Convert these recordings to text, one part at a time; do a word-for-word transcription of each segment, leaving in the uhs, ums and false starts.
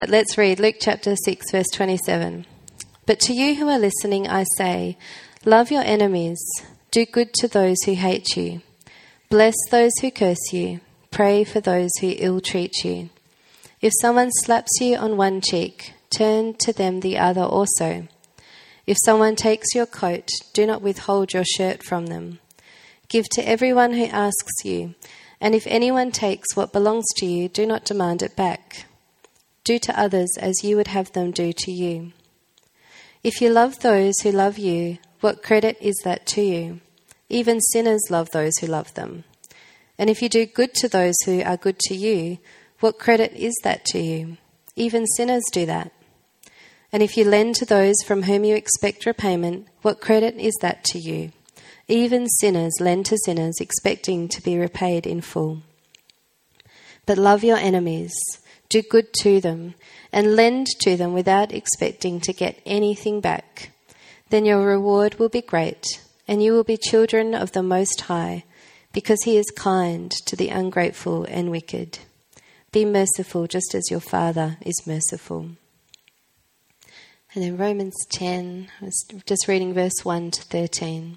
Let's read Luke chapter six, verse twenty-seven. But to you who are listening, I say, love your enemies, do good to those who hate you, bless those who curse you, pray for those who ill-treat you. If someone slaps you on one cheek, turn to them the other also. If someone takes your coat, do not withhold your shirt from them. Give to everyone who asks you, and if anyone takes what belongs to you, do not demand it back. Do to others as you would have them do to you. If you love those who love you, what credit is that to you? Even sinners love those who love them. And if you do good to those who are good to you, what credit is that to you? Even sinners do that. And if you lend to those from whom you expect repayment, what credit is that to you? Even sinners lend to sinners, expecting to be repaid in full. But love your enemies, do good to them, and lend to them without expecting to get anything back. Then your reward will be great, and you will be children of the Most High, because he is kind to the ungrateful and wicked. Be merciful just as your Father is merciful. And then Romans ten, I was just reading verse one to thirteen.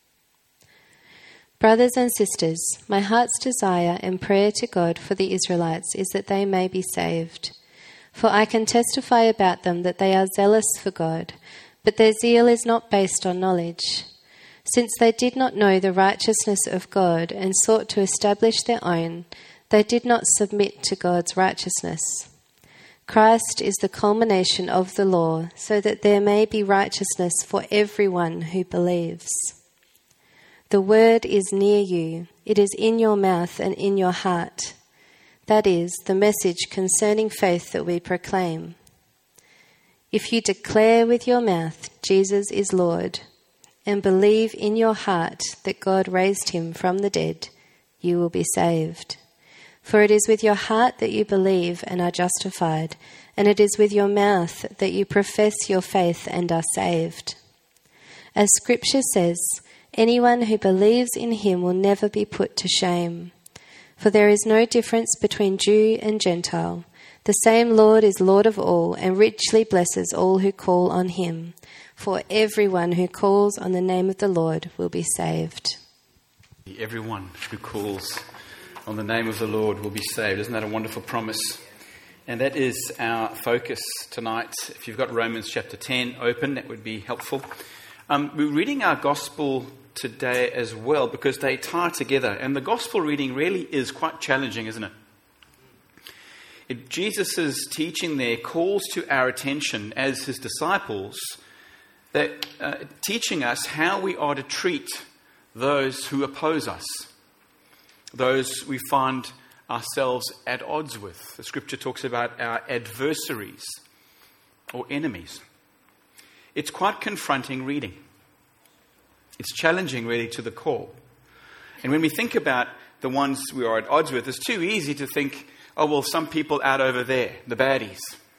Brothers and sisters, my heart's desire and prayer to God for the Israelites is that they may be saved. For I can testify about them that they are zealous for God, but their zeal is not based on knowledge. Since they did not know the righteousness of God and sought to establish their own, they did not submit to God's righteousness. Christ is the culmination of the law, so that there may be righteousness for everyone who believes. The word is near you. It is in your mouth and in your heart. That is the message concerning faith that we proclaim. If you declare with your mouth Jesus is Lord and believe in your heart that God raised him from the dead, you will be saved. For it is with your heart that you believe and are justified, and it is with your mouth that you profess your faith and are saved. As Scripture says, anyone who believes in him will never be put to shame. For there is no difference between Jew and Gentile. The same Lord is Lord of all and richly blesses all who call on him. For everyone who calls on the name of the Lord will be saved. Everyone who calls on the name of the Lord will be saved. Isn't that a wonderful promise? And that is our focus tonight. If you've got Romans chapter ten open, that would be helpful. Um, we're reading our gospel today as well because they tie together. And the gospel reading really is quite challenging, isn't it? it Jesus' teaching there calls to our attention as his disciples, that uh, teaching us how we are to treat those who oppose us, those we find ourselves at odds with. The scripture talks about our adversaries or enemies. It's quite confronting reading. It's challenging really to the core. And when we think about the ones we are at odds with, it's too easy to think, oh, well, some people out over there, the baddies.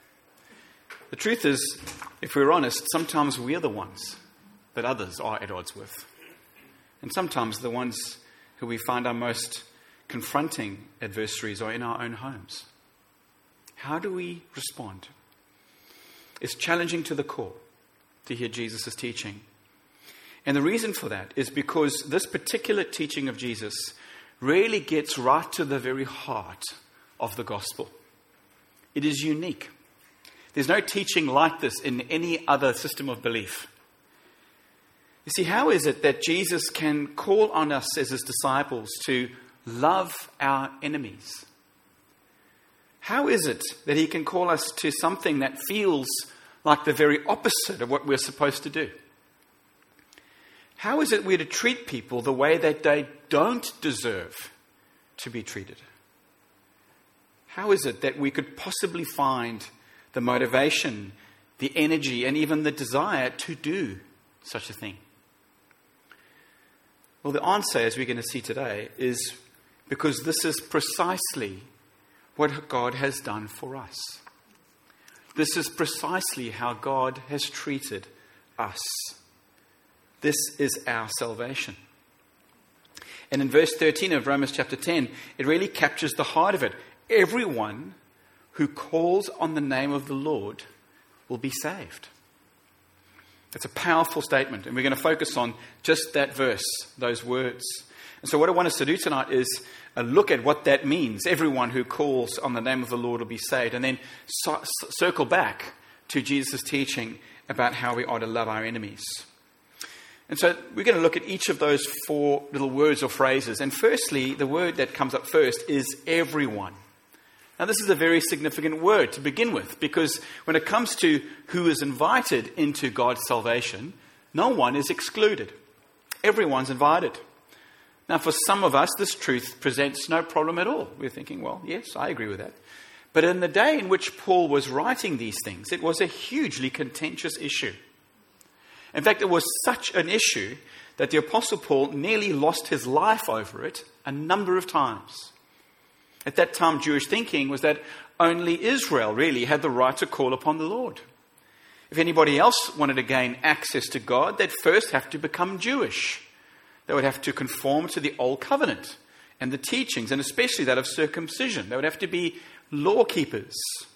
The truth is, if we're honest, sometimes we're the ones that others are at odds with. And sometimes the ones who we find our most confronting adversaries are in our own homes. How do we respond? It's challenging to the core to hear Jesus' teaching. And the reason for that is because this particular teaching of Jesus really gets right to the very heart of the gospel. It is unique. There's no teaching like this in any other system of belief. You see, how is it that Jesus can call on us as his disciples to love our enemies? How is it that he can call us to something that feels like the very opposite of what we're supposed to do? How is it we're to treat people the way that they don't deserve to be treated? How is it that we could possibly find the motivation, the energy, and even the desire to do such a thing? Well, the answer, as we're going to see today, is because this is precisely what God has done for us. This is precisely how God has treated us. This is our salvation. And in verse thirteen of Romans chapter ten, it really captures the heart of it. Everyone who calls on the name of the Lord will be saved. It's a powerful statement, and we're going to focus on just that verse, those words. And so what I want us to do tonight is uh, look at what that means. Everyone who calls on the name of the Lord will be saved. And then so- circle back to Jesus' teaching about how we are to love our enemies. And so we're going to look at each of those four little words or phrases. And firstly, the word that comes up first is everyone. Now, this is a very significant word to begin with, because when it comes to who is invited into God's salvation, no one is excluded. Everyone's invited. Now, for some of us, this truth presents no problem at all. We're thinking, well, yes, I agree with that. But in the day in which Paul was writing these things, it was a hugely contentious issue. In fact, it was such an issue that the Apostle Paul nearly lost his life over it a number of times. At that time, Jewish thinking was that only Israel really had the right to call upon the Lord. If anybody else wanted to gain access to God, they'd first have to become Jewish. They would have to conform to the Old Covenant and the teachings, and especially that of circumcision. They would have to be law keepers.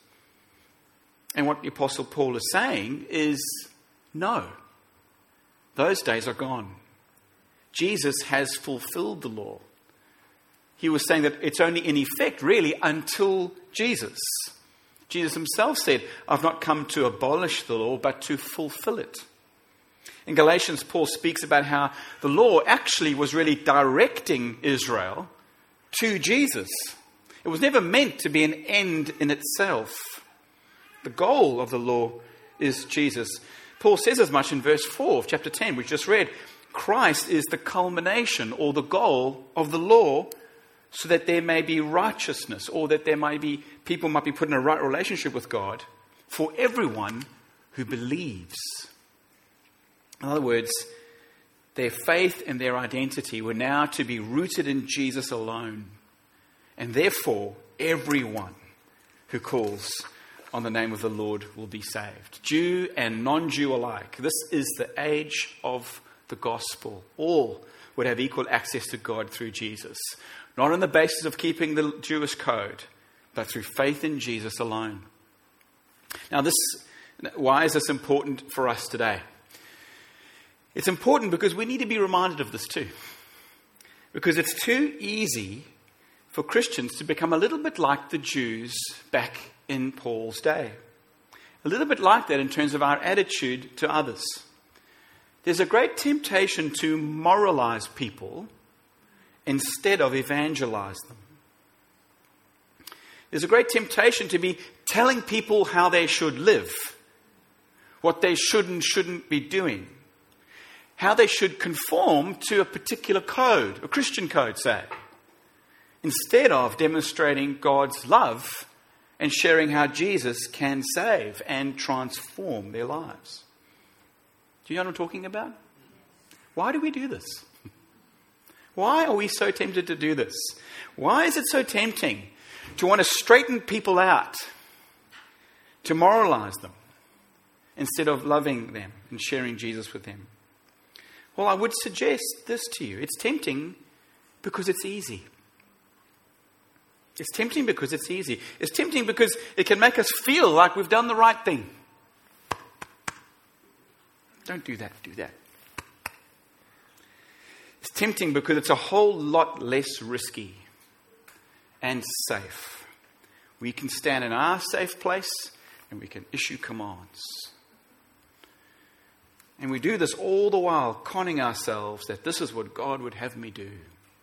And what the Apostle Paul is saying is, no, those days are gone. Jesus has fulfilled the law. He was saying that it's only in effect, really, until Jesus. Jesus himself said, I've not come to abolish the law, but to fulfill it. In Galatians, Paul speaks about how the law actually was really directing Israel to Jesus. It was never meant to be an end in itself. The goal of the law is Jesus. Paul says as much in verse four of chapter ten, which we just read. Christ is the culmination or the goal of the law, so that there may be righteousness, or that there may be people might be put in a right relationship with God for everyone who believes. In other words, their faith and their identity were now to be rooted in Jesus alone. And therefore, everyone who calls on the name of the Lord will be saved. Jew and non-Jew alike. This is the age of the gospel. All would have equal access to God through Jesus. Not on the basis of keeping the Jewish code, but through faith in Jesus alone. Now, this, why is this important for us today? It's important because we need to be reminded of this too. Because it's too easy for Christians to become a little bit like the Jews back in Paul's day. A little bit like that in terms of our attitude to others. There's a great temptation to moralize people instead of evangelize them. There's a great temptation to be telling people how they should live, what they should and shouldn't be doing, how they should conform to a particular code, a Christian code, say, instead of demonstrating God's love and sharing how Jesus can save and transform their lives. Do you know what I'm talking about? Why do we do this? Why are we so tempted to do this? Why is it so tempting to want to straighten people out, to moralize them, instead of loving them and sharing Jesus with them? Well, I would suggest this to you. It's tempting because it's easy. It's tempting because it's easy. It's tempting because it can make us feel like we've done the right thing. Don't do that, do that. It's tempting because it's a whole lot less risky and safe. We can stand in our safe place and we can issue commands. And we do this all the while conning ourselves that this is what God would have me do.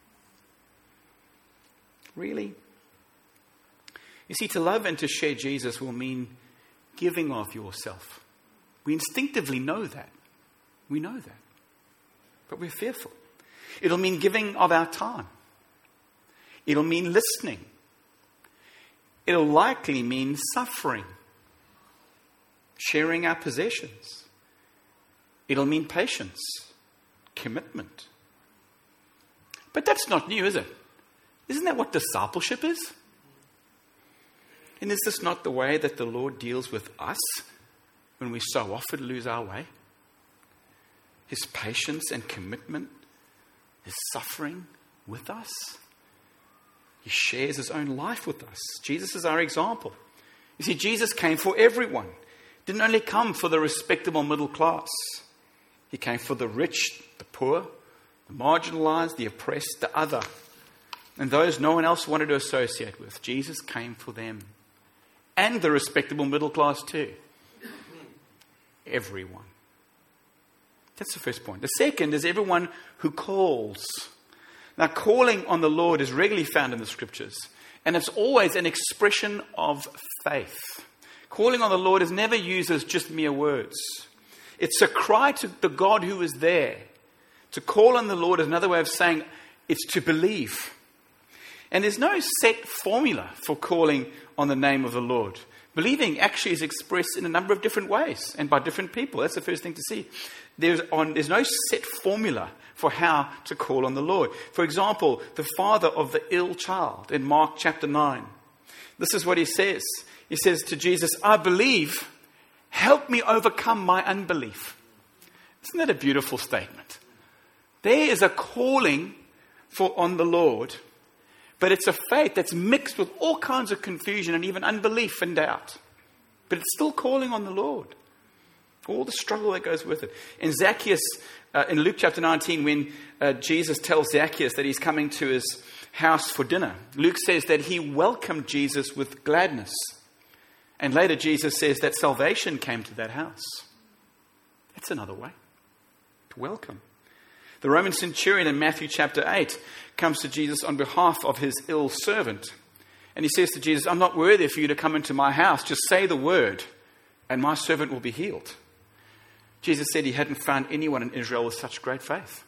Really? You see, to love and to share Jesus will mean giving of yourself. We instinctively know that. We know that. But we're fearful. It'll mean giving of our time. It'll mean listening. It'll likely mean suffering. Sharing our possessions. It'll mean patience, commitment. But that's not new, is it? Isn't that what discipleship is? And is this not the way that the Lord deals with us when we so often lose our way? His patience and commitment, his suffering with us. He shares his own life with us. Jesus is our example. You see, Jesus came for everyone. Didn't only come for the respectable middle class. He came for the rich, the poor, the marginalized, the oppressed, the other, and those no one else wanted to associate with. Jesus came for them. And the respectable middle class too. Everyone. That's the first point. The second is everyone who calls. Now, calling on the Lord is regularly found in the Scriptures, and it's always an expression of faith. Calling on the Lord is never used as just mere words. It's a cry to the God who is there. To call on the Lord is another way of saying it's to believe. And there's no set formula for calling on the name of the Lord. Believing actually is expressed in a number of different ways and by different people. That's the first thing to see. There's, on, there's no set formula for how to call on the Lord. For example, the father of the ill child in Mark chapter nine. This is what he says. He says to Jesus, I believe, help me overcome my unbelief. Isn't that a beautiful statement? There is a calling for on the Lord, but it's a faith that's mixed with all kinds of confusion and even unbelief and doubt. But it's still calling on the Lord. All the struggle that goes with it. In Zacchaeus, uh, in Luke chapter nineteen, when uh, Jesus tells Zacchaeus that he's coming to his house for dinner, Luke says that he welcomed Jesus with gladness. And later Jesus says that salvation came to that house. That's another way to welcome. The Roman centurion in Matthew chapter eight comes to Jesus on behalf of his ill servant. And he says to Jesus, I'm not worthy for you to come into my house. Just say the word and my servant will be healed. Jesus said he hadn't found anyone in Israel with such great faith.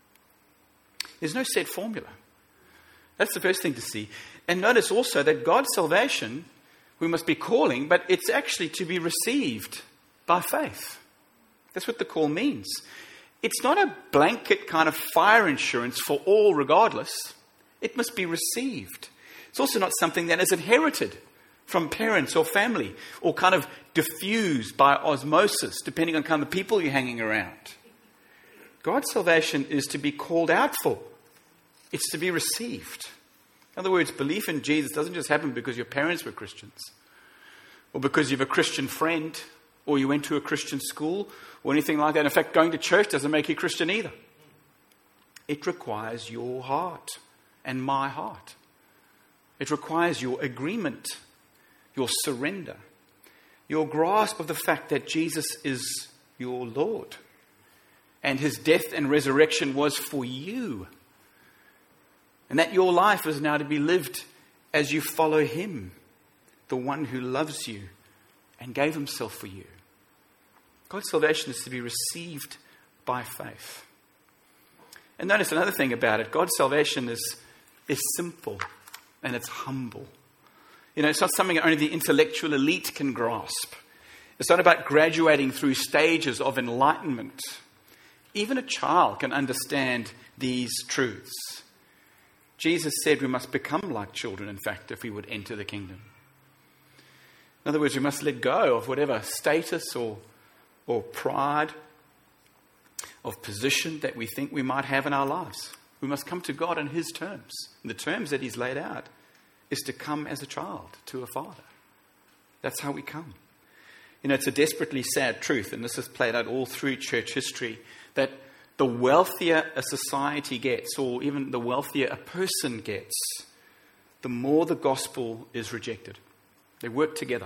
There's no set formula. That's the first thing to see. And notice also that God's salvation, we must be calling, but it's actually to be received by faith. That's what the call means. It's not a blanket kind of fire insurance for all regardless. It must be received. It's also not something that is inherited from parents or family or kind of diffused by osmosis, depending on kind of the people you're hanging around. God's salvation is to be called out for. It's to be received. In other words, belief in Jesus doesn't just happen because your parents were Christians or because you have a Christian friend or you went to a Christian school or anything like that. In fact, going to church doesn't make you Christian either. It requires your heart and my heart. It requires your agreement, your surrender, your grasp of the fact that Jesus is your Lord and his death and resurrection was for you. And that your life is now to be lived as you follow him, the one who loves you and gave himself for you. God's salvation is to be received by faith. And notice another thing about it. God's salvation is, is simple and it's humble. You know, it's not something only the intellectual elite can grasp. It's not about graduating through stages of enlightenment. Even a child can understand these truths. Jesus said we must become like children, in fact, if we would enter the kingdom. In other words, we must let go of whatever status or, or pride of position that we think we might have in our lives. We must come to God on his terms. And the terms that he's laid out is to come as a child to a father. That's how we come. You know, it's a desperately sad truth, and this has played out all through church history, that the wealthier a society gets, or even the wealthier a person gets, the more the gospel is rejected. They work together.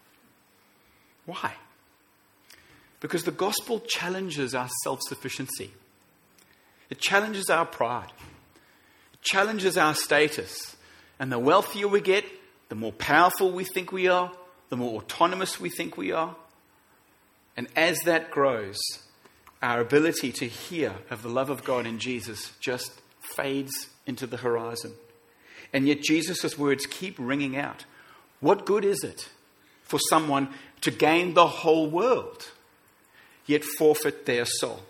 Why? Because the gospel challenges our self-sufficiency. It challenges our pride. It challenges our status. And the wealthier we get, the more powerful we think we are, the more autonomous we think we are. And as that grows, our ability to hear of the love of God in Jesus just fades into the horizon. And yet Jesus' words keep ringing out. What good is it for someone to gain the whole world, yet forfeit their soul?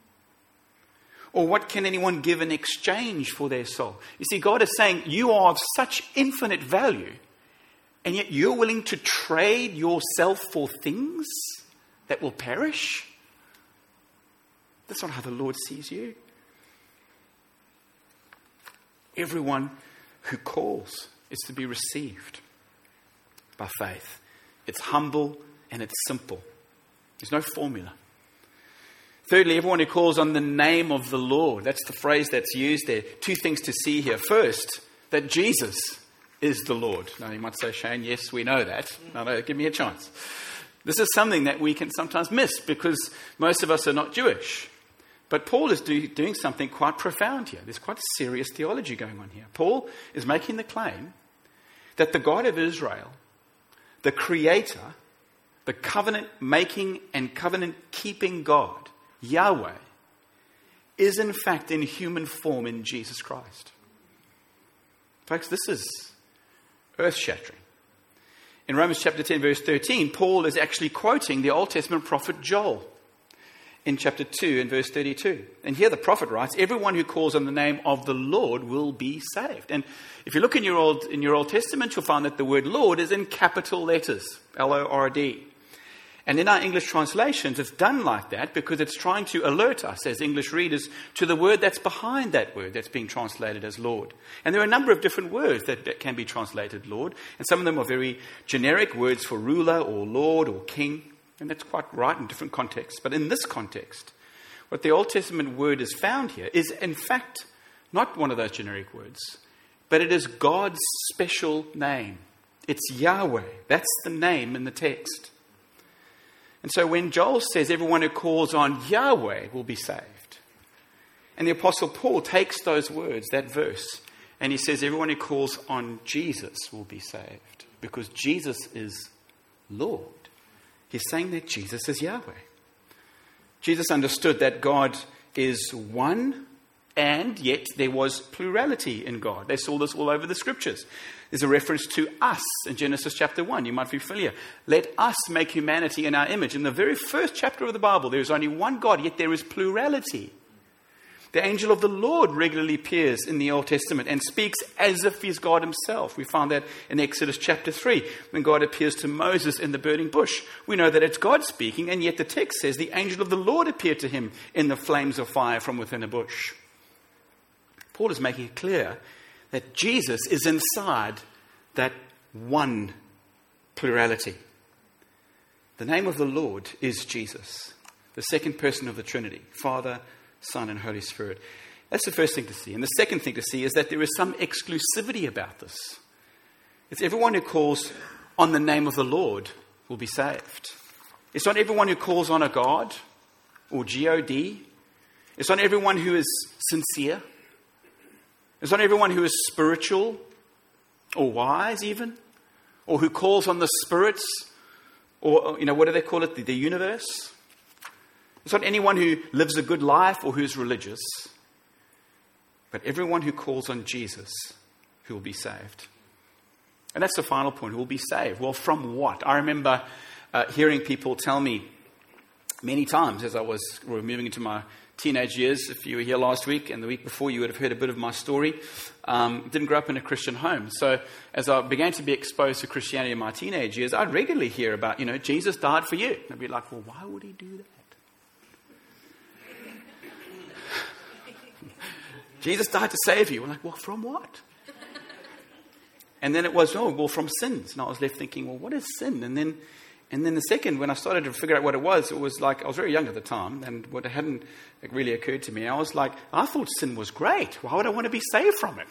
Or what can anyone give in exchange for their soul? You see, God is saying you are of such infinite value, and yet you're willing to trade yourself for things that will perish? That's not how the Lord sees you. Everyone who calls is to be received by faith. it's humble, and it's simple. There's no formula. Thirdly, everyone who calls on the name of the Lord. That's the phrase that's used there. Two things to see here. First, that Jesus is the Lord. Now you might say, Shane, yes, we know that. No, no, give me a chance. This is something that we can sometimes miss because most of us are not Jewish. But Paul is do, doing something quite profound here. There's quite serious theology going on here. Paul is making the claim that the God of Israel, the Creator, the covenant-making and covenant-keeping God, Yahweh, is in fact in human form in Jesus Christ. Folks, this is earth-shattering. In Romans chapter ten, verse thirteen, Paul is actually quoting the Old Testament prophet Joel in chapter two and verse thirty-two. And here the prophet writes, everyone who calls on the name of the Lord will be saved. And if you look in your Old, in your Old Testament, you'll find that the word Lord is in capital letters, L O R D. And in our English translations, it's done like that because it's trying to alert us as English readers to the word that's behind that word that's being translated as Lord. And there are a number of different words that, that can be translated Lord. And some of them are very generic words for ruler or Lord or king. And that's quite right in different contexts. But in this context, what the Old Testament word is found here is in fact not one of those generic words, but it is God's special name. It's Yahweh. That's the name in the text. And so when Joel says everyone who calls on Yahweh will be saved, and the Apostle Paul takes those words, that verse, and he says everyone who calls on Jesus will be saved because Jesus is Lord. He's saying that Jesus is Yahweh. Jesus understood that God is one, and yet there was plurality in God. They saw this all over the scriptures. There's a reference to us in Genesis chapter one. You might be familiar. Let us make humanity in our image. In the very first chapter of the Bible, there is only one God, yet there is plurality. The angel of the Lord regularly appears in the Old Testament and speaks as if he's God himself. We find that in Exodus chapter three, when God appears to Moses in the burning bush. We know that it's God speaking, and yet the text says the angel of the Lord appeared to him in the flames of fire from within a bush. Paul is making it clear that Jesus is inside that one plurality. The name of the Lord is Jesus, the second person of the Trinity, Father, Son, and Holy Spirit. That's the first thing to see. And the second thing to see is that there is some exclusivity about this. It's everyone who calls on the name of the Lord will be saved. It's not everyone who calls on a God or G O D. It's not everyone who is sincere. It's not everyone who is spiritual or wise even, or who calls on the spirits, or, you know, what do they call it, the, the universe. It's not anyone who lives a good life or who's religious, but everyone who calls on Jesus who will be saved. And that's the final point, who will be saved. Well, from what? I remember uh, hearing people tell me many times as I was we were moving into my teenage years. If you were here last week and the week before, you would have heard a bit of my story. Um, didn't grow up in a Christian home. So as I began to be exposed to Christianity in my teenage years, I'd regularly hear about, you know, Jesus died for you. And I'd be like, well, why would he do that? Jesus died to save you. We're like, well, from what? And then it was, oh, well, from sins. And I was left thinking, well, what is sin? And then and then the second, when I started to figure out what it was, it was like, I was very young at the time, and what hadn't really occurred to me, I was like, I thought sin was great. Why would I want to be saved from it?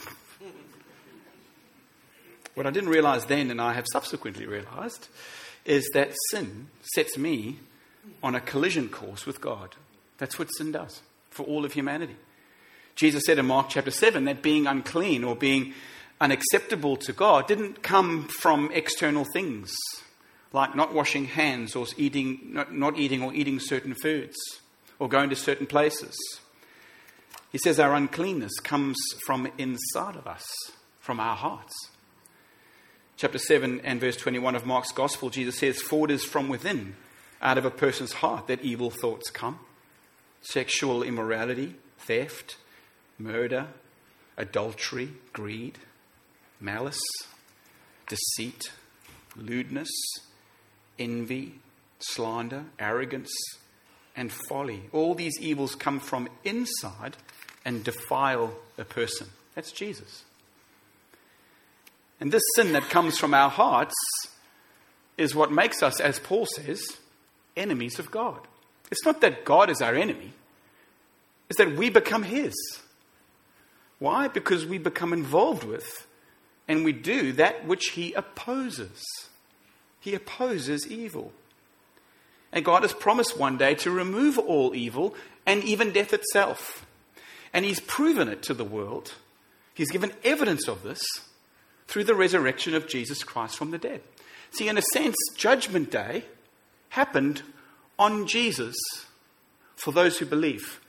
What I didn't realize then, and I have subsequently realized, is that sin sets me on a collision course with God. That's what sin does for all of humanity. Jesus said in Mark chapter seven that being unclean or being unacceptable to God didn't come from external things, like not washing hands or eating, not, not eating or eating certain foods or going to certain places. He says our uncleanness comes from inside of us, from our hearts. Chapter seven and verse twenty-one of Mark's Gospel, Jesus says, for it is from within, out of a person's heart, that evil thoughts come. Sexual immorality, theft, murder, adultery, greed, malice, deceit, lewdness, envy, slander, arrogance, and folly. All these evils come from inside and defile a person. That's Jesus. And this sin that comes from our hearts is what makes us, as Paul says, enemies of God. It's not that God is our enemy. It's that we become his. Why? Because we become involved with and we do that which he opposes. He opposes evil. And God has promised one day to remove all evil and even death itself. And he's proven it to the world. He's given evidence of this through the resurrection of Jesus Christ from the dead. See, in a sense, Judgment Day happened on Jesus for those who believe.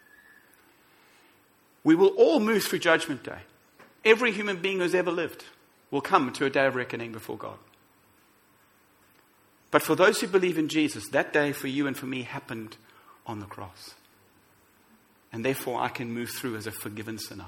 We will all move through Judgment Day. Every human being who's ever lived will come to a day of reckoning before God. But for those who believe in Jesus, that day for you and for me happened on the cross. And therefore I can move through as a forgiven sinner.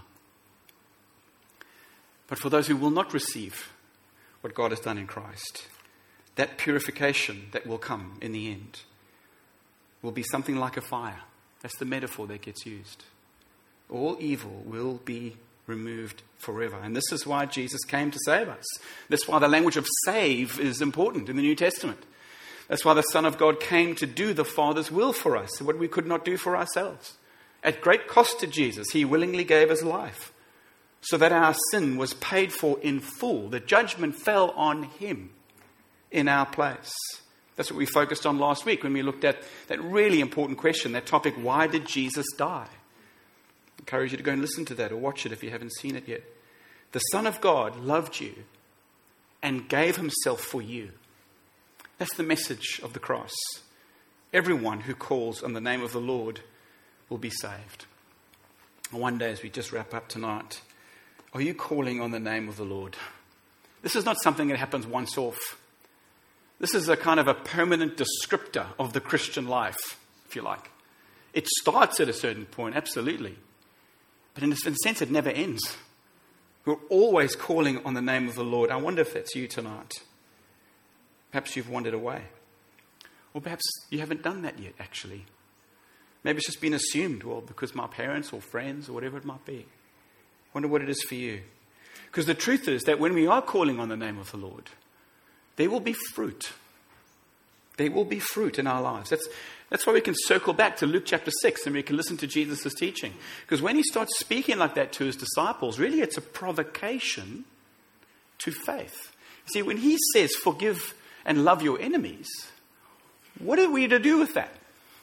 But for those who will not receive what God has done in Christ, that purification that will come in the end will be something like a fire. That's the metaphor that gets used. All evil will be removed forever. And this is why Jesus came to save us. That's why the language of save is important in the New Testament. That's why the Son of God came to do the Father's will for us, what we could not do for ourselves. At great cost to Jesus, he willingly gave his life so that our sin was paid for in full. The judgment fell on him in our place. That's what we focused on last week when we looked at that really important question, that topic, why did Jesus die? I encourage you to go and listen to that or watch it if you haven't seen it yet. The Son of God loved you and gave himself for you. That's the message of the cross. Everyone who calls on the name of the Lord will be saved. And one day, as we just wrap up tonight, are you calling on the name of the Lord? This is not something that happens once off. This is a kind of a permanent descriptor of the Christian life, if you like. It starts at a certain point, absolutely. But in a sense, it never ends. We're always calling on the name of the Lord. I wonder if that's you tonight. Perhaps you've wandered away. Or perhaps you haven't done that yet, actually. Maybe it's just been assumed, well, because my parents or friends or whatever it might be. I wonder what it is for you. Because the truth is that when we are calling on the name of the Lord, there will be fruit. There will be fruit in our lives. That's, that's why we can circle back to Luke chapter six and we can listen to Jesus' teaching. Because when he starts speaking like that to his disciples, really it's a provocation to faith. See, when he says, forgive and love your enemies, what are we to do with that?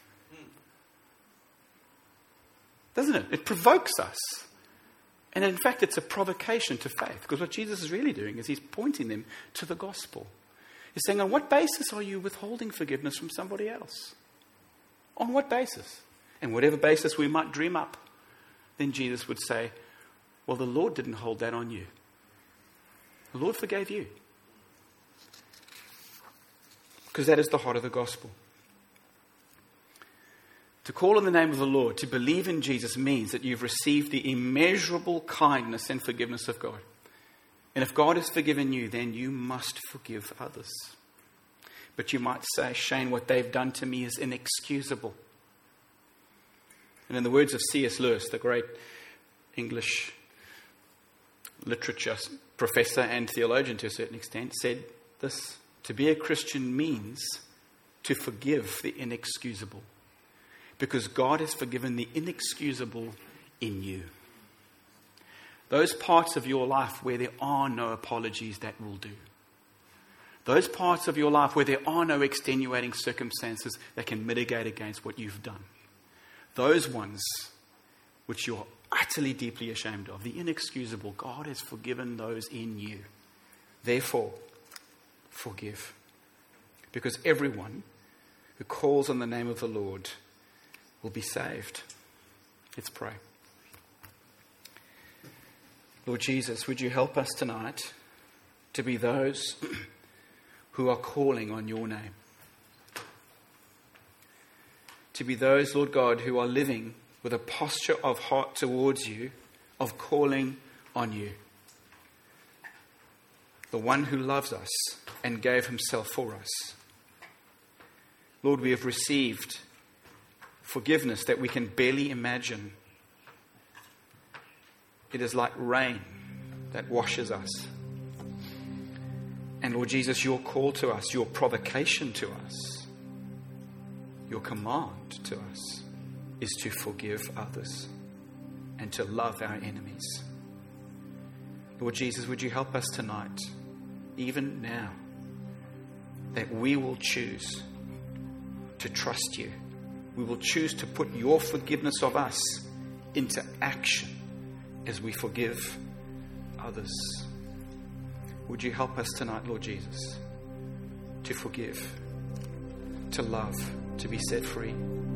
Doesn't it? It provokes us. And in fact, it's a provocation to faith. Because what Jesus is really doing is he's pointing them to the gospel. He's saying, on what basis are you withholding forgiveness from somebody else? On what basis? And whatever basis we might dream up, then Jesus would say, well, the Lord didn't hold that on you. The Lord forgave you. Because that is the heart of the gospel. To call on the name of the Lord, to believe in Jesus, means that you've received the immeasurable kindness and forgiveness of God. And if God has forgiven you, then you must forgive others. But you might say, Shane, what they've done to me is inexcusable. And in the words of C S Lewis, the great English literature professor and theologian to a certain extent, said this: to be a Christian means to forgive the inexcusable. Because God has forgiven the inexcusable in you. Those parts of your life where there are no apologies, that will do. Those parts of your life where there are no extenuating circumstances that can mitigate against what you've done. Those ones which you're utterly deeply ashamed of, the inexcusable, God has forgiven those in you. Therefore, forgive. Because everyone who calls on the name of the Lord will be saved. Let's pray. Lord Jesus, would you help us tonight to be those who are calling on your name? To be those, Lord God, who are living with a posture of heart towards you, of calling on you. The one who loves us and gave himself for us. Lord, we have received forgiveness that we can barely imagine. It is like rain that washes us. And Lord Jesus, your call to us, your provocation to us, your command to us is to forgive others and to love our enemies. Lord Jesus, would you help us tonight, even now, that we will choose to trust you. We will choose to put your forgiveness of us into action as we forgive others. Would you help us tonight, Lord Jesus, to forgive, to love, to be set free?